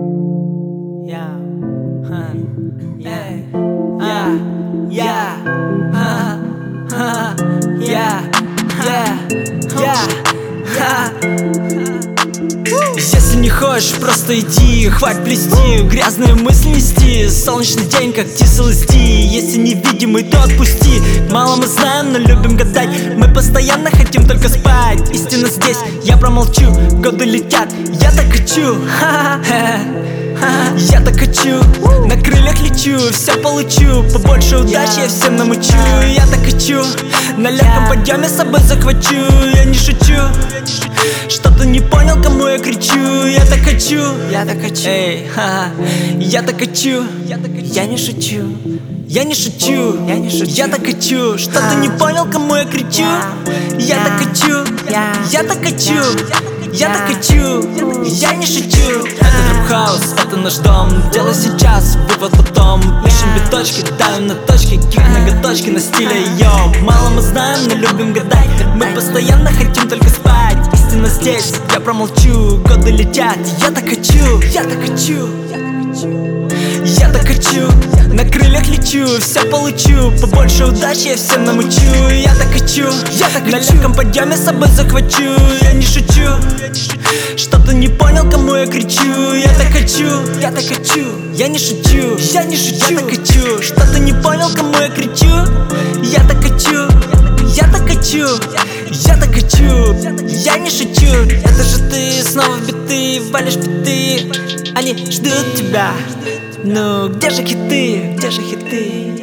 Yeah, huh, yeah, yeah, yeah, huh, huh, yeah, yeah, yeah, Если не хочешь, просто иди, хватит плести, грязные мысли нести. Солнечный день, как тис ЛСД. Если невидимый, то отпусти. Мало мы знаем, но любим гадать. Мы постоянно хотим только спать. Истина здесь, я промолчу. Годы летят, я так хочу. Я так хочу, на крыльях лечу, все получу. Побольше удачи я всем намучу. Я так хочу, на легком подъеме с собой захвачу. Я не шучу, что-то не понял, кому я кричу. Я так хочу, я так хочу, эй, я так хочу, я не шучу. Я не шучу, я так хочу, что ты не понял, кому я кричу. Я так хочу, я так хочу, я так хочу, я не шучу. Это дроп-хаус, это наш дом. Делай сейчас, вывод потом. Пишем биточки, давим на точки, кик ноготочки на стиле йоу. Мало мы знаем, но любим гадать. Мы постоянно хотим только спать. Истина здесь, я промолчу. Годы летят, я так хочу, я так хочу, я так хочу, на крыльях лечу, все получу. Побольше удачи я всем намучу. Я так хочу, на легком подъеме с собой захвачу. Я не шучу, что-то не понял, кому я кричу. Я так хочу, я не шучу, я так хочу, что-то не понял, кому я кричу. Я так хочу, я так хочу, я так хочу, я не шучу. Это же ты, снова в биты, валишь биты. Они ждут тебя. Ну, где же хиты, где же хиты?